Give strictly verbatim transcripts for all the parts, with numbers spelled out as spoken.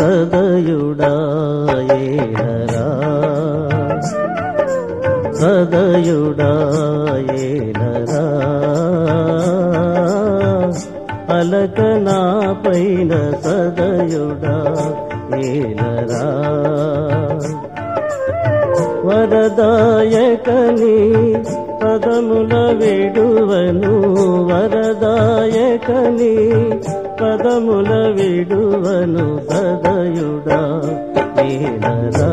సదయుడా ఏలరా సదయుడా ఏలరా అలక నా పైన సదయుడా ఏలరా వరదాయకని పదముల విడువను వరదాయకని పదముల విడువను సదయుడా ఏలరా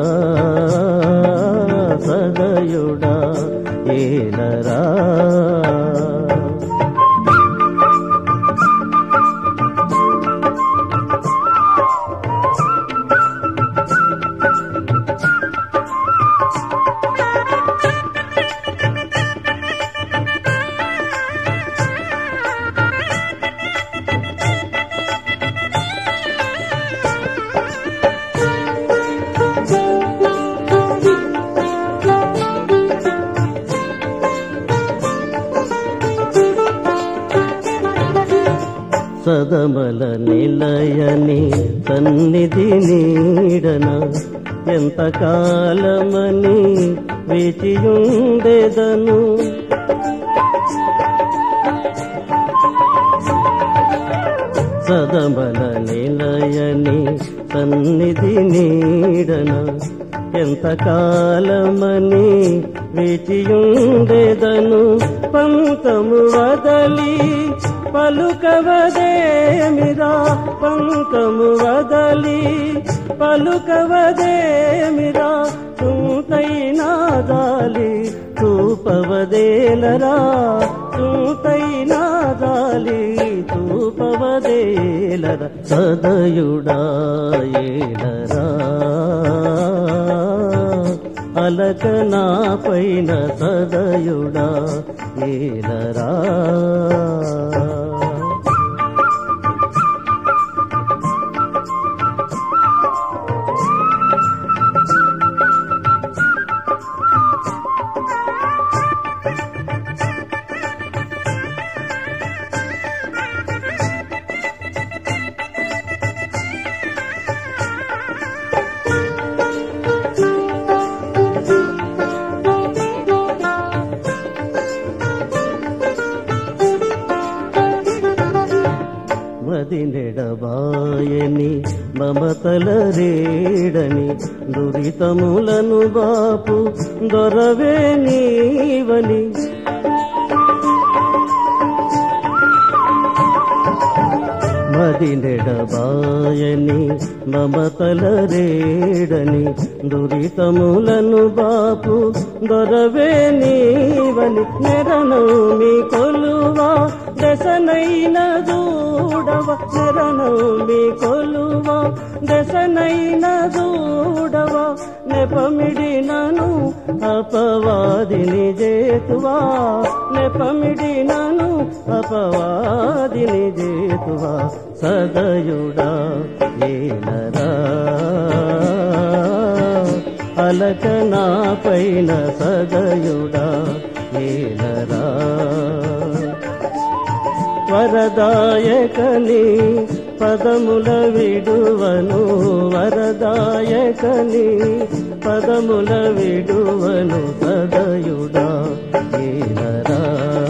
సదయుడా ఏలరా సదమల నిలయని సన్నిధి నీడన ఎంతకాలమని వేచియుండెదను సదమల నిలయని సన్నిధి నీడన ఎంతకాలమని వేచియుండెదను పంకము వదలి పలుకవదేమిరా పంకము వదలి పలుకవదేమిరా తుంతైనా జాలి చూపవదేలరా తుంతైనా జాలి చూపవదేలరా సదయుడా ఏలరా అలక నా పైన సదయుడా ఏలరా మదినెడబాయని మమతల రేడని దురితములను బాపు దొరవే నీవని మదినెడబాయని మమతల రేడని దురితములను బాపు దొరవే నీవని నెరనౌమి కొలువా దశనైన దూడవ నెరనౌమి కొలువా దశనైన దూడవ నెపమిడినను అపవాదిని జేతువా నెపమిడినను అపవాదిని జేతువా సదయుడా ఏలరా అలక నా పైన సదయుడా ఏలరా వరదాయకని పదముల విడువను వరదాయకని పదముల విడువను సదయుడా ఏలరా